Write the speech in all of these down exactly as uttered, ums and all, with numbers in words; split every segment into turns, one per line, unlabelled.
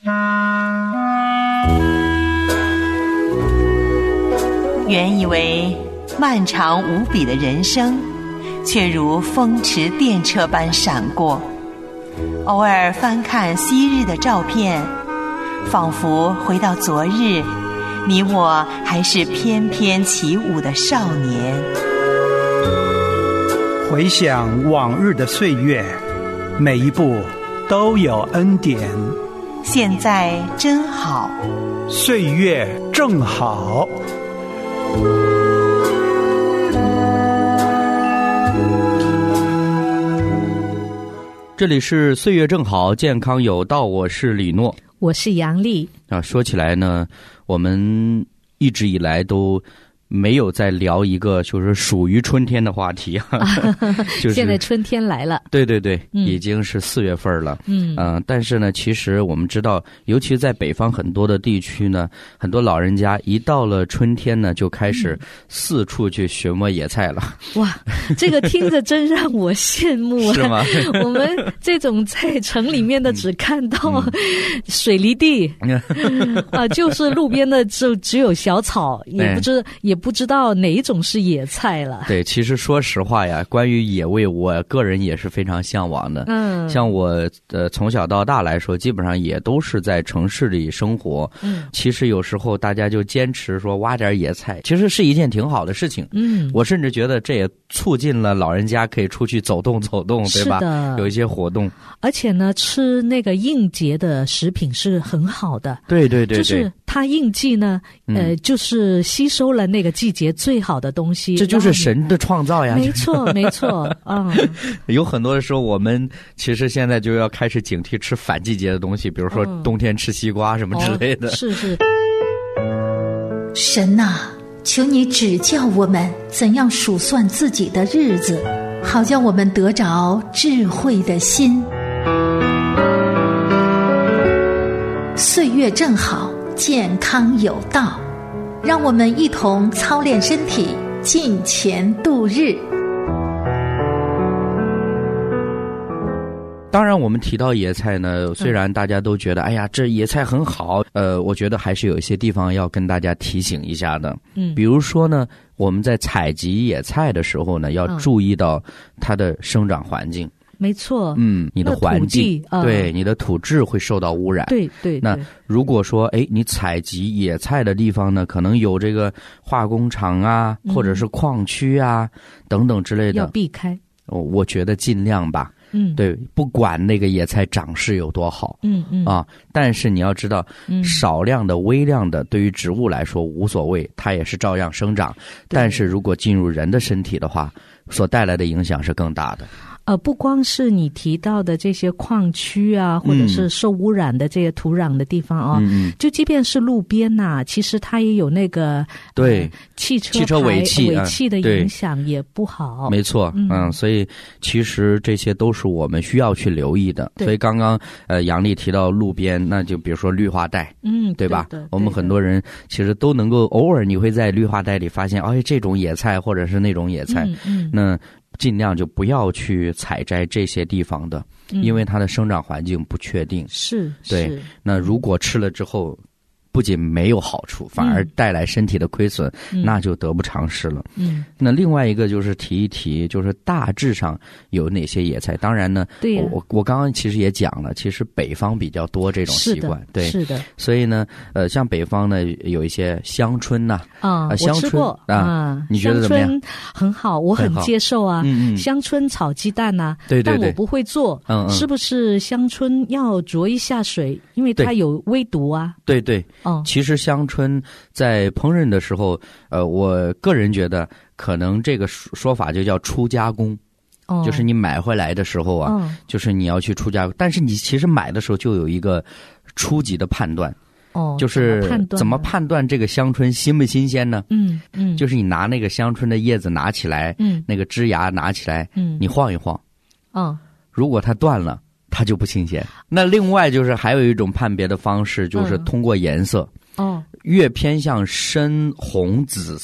原以为漫长无比的人生，却如风驰电掣般闪过。偶尔翻看昔日的照片，仿佛回到昨日，你我还是翩翩起舞的少年。
回想往日的岁月，每一步都有恩典。
现在真好，
岁月正好。
这里是岁月正好，健康有道，我是李诺，
我是杨丽。
啊，说起来呢，我们一直以来都没有在聊一个就是属于春天的话题啊，就是、
现在春天来了，
对对对，
嗯、
已经是四月份了，
嗯
呃，但是呢，其实我们知道，尤其在北方很多的地区呢，很多老人家一到了春天呢，就开始四处去寻摸野菜了。
嗯、哇，这个听着真让我羡慕啊！
是吗？
我们这种在城里面的只看到水泥地，嗯、啊，就是路边的就只有小草，也不知、哎、也不知道哪一种是野菜了。
对，其实说实话呀，关于野味，我个人也是非常向往的。嗯，像我呃从小到大来说，基本上也都是在城市里生活。嗯，其实有时候大家就坚持说挖点野菜，其实是一件挺好的事情。嗯，我甚至觉得这也促进了老人家可以出去走动走动，对吧？
是的，
有一些活动。
而且呢，吃那个应节的食品是很好的。
对对对对，
就是它应季呢，呃，嗯、就是吸收了那个季节最好的东西。
这就是神的创造呀！
没错，没错，嗯。
有很多的时候，我们其实现在就要开始警惕吃反季节的东西，比如说冬天吃西瓜什么之类的。
哦、是是。
神啊，求你指教我们怎样数算自己的日子，好叫我们得着智慧的心。岁月正好，健康有道，让我们一同操练身体，敬虔度日。
当然我们提到野菜呢，虽然大家都觉得、嗯、哎呀这野菜很好，呃我觉得还是有一些地方要跟大家提醒一下的。嗯，比如说呢，我们在采集野菜的时候呢，要注意到它的生长环境。
没错，
嗯，你的环境，
呃、
对，你的土质会受到污染。
对 对, 对。
那如果说，哎，你采集野菜的地方呢，可能有这个化工厂啊，嗯、或者是矿区啊等等之类的，
要避开。
哦，我觉得尽量吧。
嗯，
对，不管那个野菜长势有多好，
嗯嗯
啊，但是你要知道，嗯、少量的、微量的，对于植物来说无所谓，它也是照样生长。但是如果进入人的身体的话，所带来的影响是更大的。
呃，不光是你提到的这些矿区啊，或者是受污染的这些土壤的地方啊，嗯、就即便是路边呐、啊，其实它也有那个
对、呃、
汽车
汽车尾气
尾气的影响也不好。
没错，嗯, 嗯，所以其实这些都是我们需要去留意的。所以刚刚呃杨丽提到路边，那就比如说绿化带，
嗯，
对吧？
对对对，
我们很多人其实都能够偶尔你会在绿化带里发现，哎，这种野菜或者是那种野菜，
嗯嗯，
那尽量就不要去采摘这些地方的，
嗯、
因为它的生长环境不确定。
是，
对。
是
那如果吃了之后，不仅没有好处，反而带来身体的亏损，嗯、那就得不偿失了。
嗯。
那另外一个就是提一提，就是大致上有哪些野菜。当然呢，
对、啊、
我我刚刚其实也讲了，其实北方比较多这种习惯，对，
是的。
所以呢，呃，像北方呢有一些香春呐、
啊，啊，
我
吃过
啊，你觉得怎么样？
香春很好，我很接受啊。
嗯嗯，
香春炒鸡蛋呐、啊，
对对对，
但我不会做。
嗯嗯，
是不是香春要焯一下水，因为它有微毒啊？
对对，
哦，
其实香春在烹饪的时候，呃，我个人觉得可能这个说法就叫初加工。
哦，
就是你买回来的时候啊，
哦、
就是你要去初加工，但是你其实买的时候就有一个初级的判断。
哦，
就是怎么判断这个香椿新不新鲜呢？
嗯嗯，
就是你拿那个香椿的叶子拿起来，
嗯，
那个枝芽拿起来，
嗯，
你晃一晃，
哦，
如果它断了，它就不新鲜。那另外就是还有一种判别的方式，就是通过颜色，
嗯、哦，
越偏向深红紫色，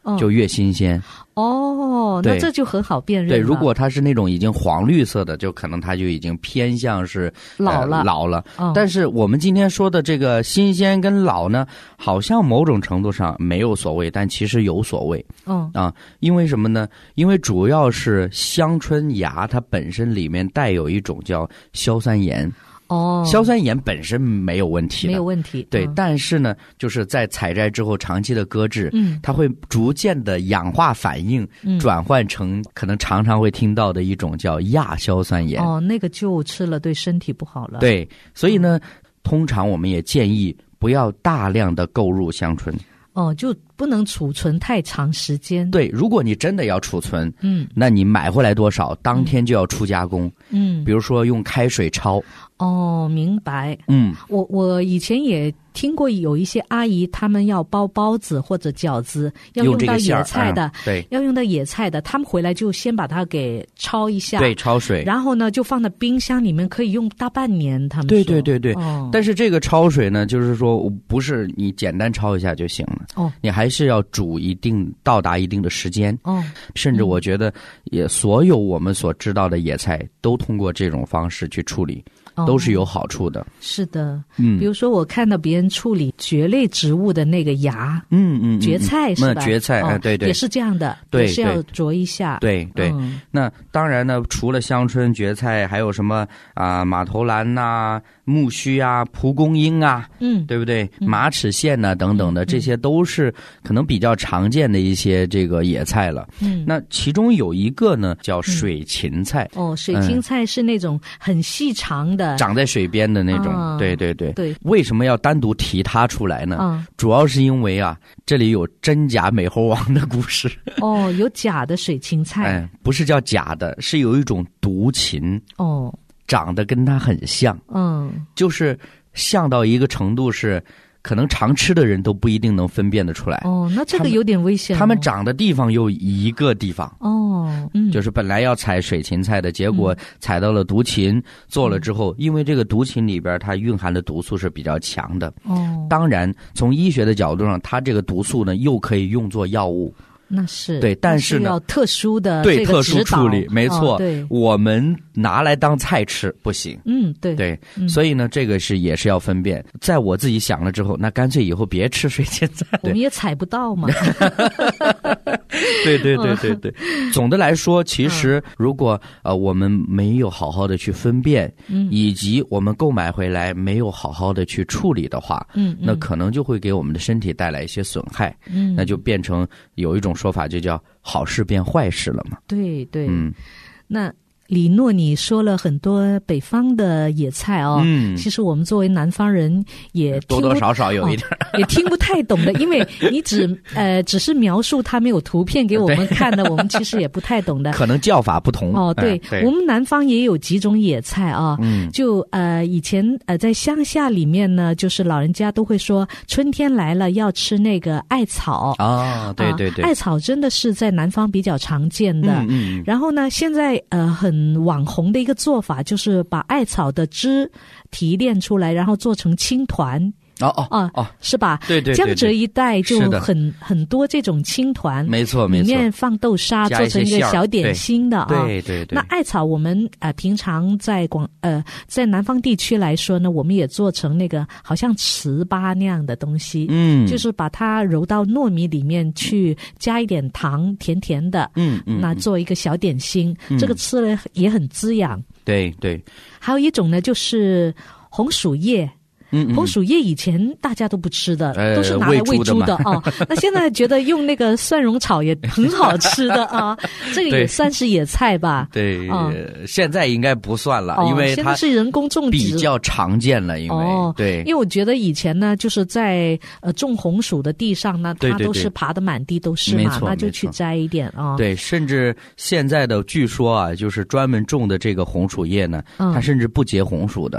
就越新鲜。
哦，那这就很好辨认了。
对，如果它是那种已经黄绿色的，就可能它就已经偏向是
老了、
呃、老了、
哦。
但是我们今天说的这个新鲜跟老呢，好像某种程度上没有所谓，但其实有所谓。
嗯
啊，因为什么呢？因为主要是香椿芽它本身里面带有一种叫硝酸盐。
哦，
硝酸盐本身没有问题的，
没有问题。
对、
嗯，
但是呢，就是在采摘之后长期的搁置，
嗯，
它会逐渐的氧化反应，
嗯、
转换成可能常常会听到的一种叫亚硝酸盐。
哦，那个就吃了对身体不好了。
对，所以呢，嗯、通常我们也建议不要大量的购入香椿。
哦，就不能储存太长时间。
对，如果你真的要储存，
嗯，
那你买回来多少，当天就要出加工。
嗯，
比如说用开水焯。
哦，明白。
嗯，
我我以前也听过有一些阿姨，他们要包包子或者饺子，要用到野菜的，
嗯、对，
要用到野菜的，他们回来就先把它给焯一下，
对，焯水，
然后呢就放在冰箱里面，可以用大半年。他们说
对对对对、
哦，
但是这个焯水呢，就是说不是你简单焯一下就行了，
哦，
你还是要煮一定到达一定的时间，
哦，
甚至我觉得也所有我们所知道的野菜都通过这种方式去处理。都是有好处的、哦、
是的，
嗯，
比如说我看到别人处理蕨类植物的那个芽，
嗯嗯，
蕨菜是吧？
蕨菜，哎、
哦，
对对，
也是这样的，
对，
也是要啄一下，
对对、
嗯。
那当然呢，除了香椿、蕨菜，还有什么啊、呃、马头兰呐、啊、木须啊、蒲公英啊，
嗯，
对不对？
嗯、
马齿苋呐、啊、等等的、嗯，这些都是可能比较常见的一些这个野菜了。
嗯，
那其中有一个呢叫水芹菜、
嗯。哦，水芹菜是那种很细长的，
嗯、长在水边的那种、
哦，
对对对
对。
为什么要单独提它出来呢？
嗯，
主要是因为啊，这里有真假美猴王的故事。
哦，有假的水芹菜，
哎，不是叫假的，是有一种毒芹。
哦，
长得跟它很像，
嗯，
就是像到一个程度是。可能常吃的人都不一定能分辨得出来。
哦，那这个有点危险、哦。
他们长的地方有一个地方。
哦，嗯，
就是本来要采水芹菜的，结果采到了毒芹，嗯、做了之后，因为这个毒芹里边它蕴含的毒素是比较强的。
哦，
当然从医学的角度上，它这个毒素呢又可以用作药物。
那是
对，但是呢，
要特殊的
对特殊处理，没错、
哦。对，
我们拿来当菜吃不行。
嗯，对
对、
嗯，
所以呢，这个是也是要分辨。在我自己想了之后，那干脆以后别吃水芹菜，
我们也采不到嘛。
对对对对对。总的来说，其实如果呃我们没有好好的去分辨，
嗯，
以及我们购买回来没有好好的去处理的话，
嗯，
那可能就会给我们的身体带来一些损害。
嗯，
那就变成有一种说法就叫好事变坏事了嘛。
对对，
嗯，
那李诺，你说了很多北方的野菜哦，
嗯，
其实我们作为南方人也
多多少少有一点、
哦、也听不太懂的，因为你只呃只是描述，它没有图片给我们看的，我们其实也不太懂的。
可能叫法不同
哦，对，
哎、对
我们南方也有几种野菜啊，
嗯，
就呃以前呃在乡下里面呢，就是老人家都会说春天来了要吃那个艾草
啊、哦，对对对、
呃，艾草真的是在南方比较常见的。
嗯嗯，
然后呢，现在呃很网红的一个做法就是把艾草的汁提炼出来，然后做成青团。
哦哦哦哦，
是吧？
对对对，
江浙一带就很很多这种青团，
没错没错，
里面放豆沙做成一个小点心的啊。
对对对。
那艾草我们呃平常在广呃在南方地区来说呢，我们也做成那个好像糍粑那样的东西，
嗯，
就是把它揉到糯米里面去，加一点糖，甜甜的，
嗯嗯，
那做一个小点心，
嗯、
这个吃了也很滋养。
对对。
还有一种呢，就是红薯叶。
嗯嗯，
红薯叶以前大家都不吃的，
呃、
都是拿来喂猪的啊。那现在觉得用那个蒜蓉炒也很好吃的啊，这个也算是野菜吧？
对，呃、现在应该不算了，
哦、
因为
它现在是人工种植，
比较常见了。因为、
哦、
对，
因为我觉得以前呢，就是在呃种红薯的地上呢，它都是爬得满地都是嘛，那就去摘一点啊。
对，甚至现在的据说啊，就是专门种的这个红薯叶呢，
嗯、
它甚至不结红薯的。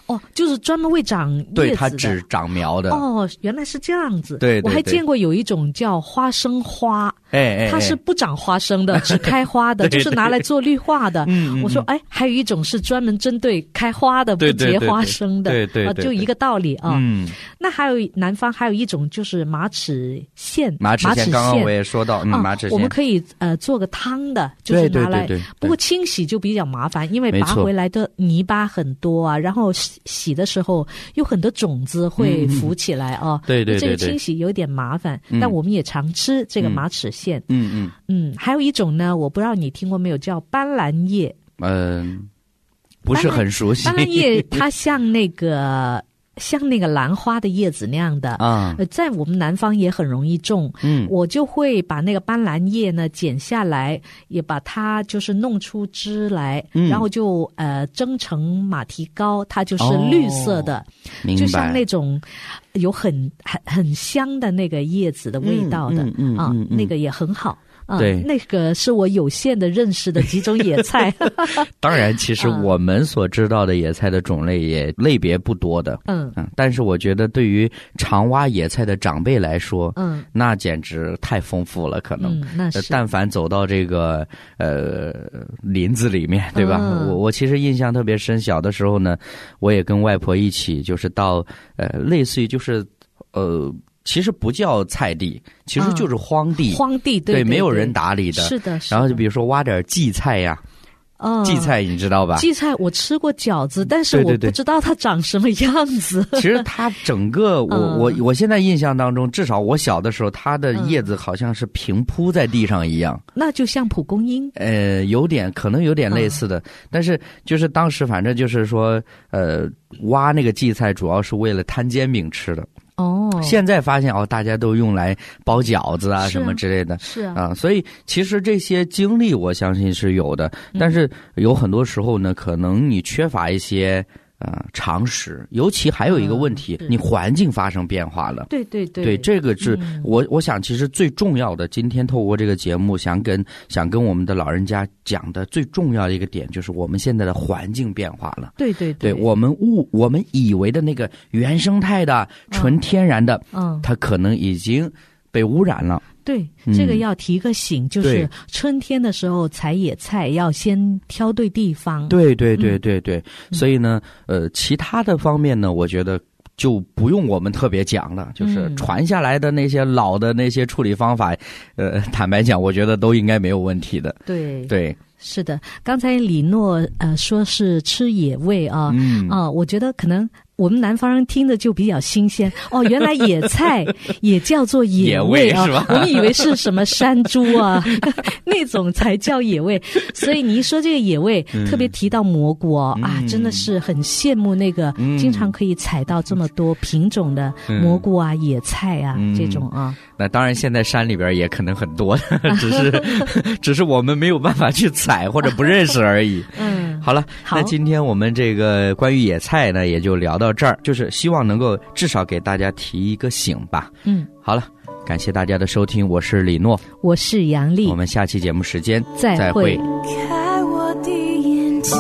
哦，就是专门为长叶子的。
对，它只长苗的。
哦，原来是这样子。
对， 对， 对，
我还见过有一种叫花生花，
哎哎，
它是不长花生的，只开花的，就是拿来做绿化的。
嗯，
我说，哎，还有一种是专门针对开花的，不结花生的。
对对对，
就一个道理啊。
嗯，
那还有南方还有一种就是马齿苋，
马齿苋刚刚我也说到，嗯，马齿苋
我们可以呃做个汤的，就是拿来。
对对对。
不过清洗就比较麻烦，因为拔回来的泥巴很多啊，然后洗洗的时候有很多种子会浮起来啊。
对对对，
这个清洗有点麻烦，但我们也常吃这个马齿苋。
嗯嗯
嗯，还有一种呢，我不知道你听过没有，叫斑斓叶。
嗯，不是很熟悉。
斑斓叶它像那个。像那个兰花的叶子那样的啊，呃，在我们南方也很容易种。嗯，我就会把那个斑斓叶呢剪下来，也把它就是弄出枝来，嗯、然后就呃蒸成马蹄糕，它就是绿色的，
哦、
就像那种有很很很香的那个叶子的味道的、
嗯嗯嗯、
啊、
嗯嗯，
那个也很好。嗯、
对，
那个是我有限的认识的几种野菜。
当然，其实我们所知道的野菜的种类也类别不多的。嗯嗯，但是我觉得对于常挖野菜的长辈来说，嗯，那简直太丰富了。可能，
嗯、那是
但凡走到这个呃林子里面，对吧？嗯、我我其实印象特别深，小的时候呢，我也跟外婆一起，就是到呃类似于就是呃。其实不叫菜地，其实就是荒地，
嗯、荒地 对, 对, 对，
没有人打理的。
是的，是的。
然后就比如说挖点荠菜呀，
哦，
荠菜你知道吧？
荠菜我吃过饺子，但是我不知道它长什么样子。
对对对其实它整个，我、嗯、我我现在印象当中，至少我小的时候，它的叶子好像是平铺在地上一样。
嗯、那就像蒲公英，
呃，有点可能有点类似的，嗯、但是就是当时反正就是说，呃，挖那个荠菜主要是为了摊煎饼吃的。
哦，
现在发现哦，大家都用来包饺子啊什么之类的，
是啊，
啊，所以其实这些经历我相信是有的，但是有很多时候呢，可能你缺乏一些呃常识，尤其还有一个问题，嗯、你环境发生变化了，
对对对，
对，这个是、嗯、我我想其实最重要的，今天透过这个节目想跟想跟我们的老人家讲的最重要的一个点，就是我们现在的环境变化了。
对对 对,
对，我们误我们以为的那个原生态的、纯天然的，嗯，它可能已经被污染了。
对，这个要提个醒，嗯、就是春天的时候采野菜要先挑对地方。
对对对对对，嗯、所以呢，呃，其他的方面呢，我觉得就不用我们特别讲了，就是传下来的那些老的那些处理方法，呃，坦白讲，我觉得都应该没有问题的。
对
对。
是的，刚才李诺呃说是吃野味啊，嗯啊，我觉得可能我们南方人听的就比较新鲜哦，原来野菜也叫做野味啊，
野味是吧？
我们以为是什么山猪啊那种才叫野味，所以你一说这个野味，嗯、特别提到蘑菇哦、嗯、啊，真的是很羡慕那个、嗯、经常可以采到这么多品种的蘑菇啊、嗯、野菜啊、嗯、这种啊。
那当然，现在山里边也可能很多，只是只是我们没有办法去采或者不认识而已。嗯，好了，
好，
那今天我们这个关于野菜呢，也就聊到这儿，就是希望能够至少给大家提一个醒吧。
嗯，
好了，感谢大家的收听，我是李诺，
我是杨丽，
我们下期节目时间
再会。
开我的眼睛，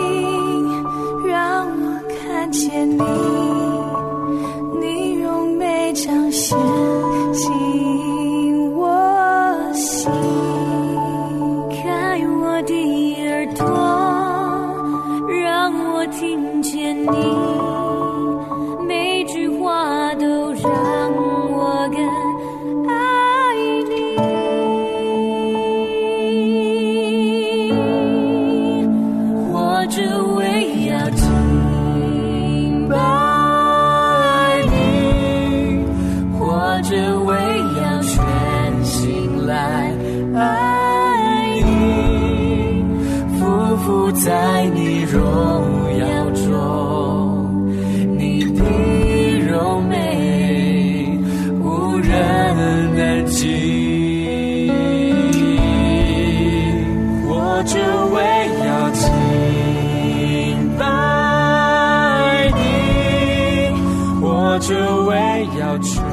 让我看见你，你用眉彰显进我心，开我的耳朵，让我听见你每句话都让我更爱你，活着为要敬拜你，活着为要全心来爱你，匍匐在你荣耀中，你的柔美无人能及，活着为要敬拜你，活着为要全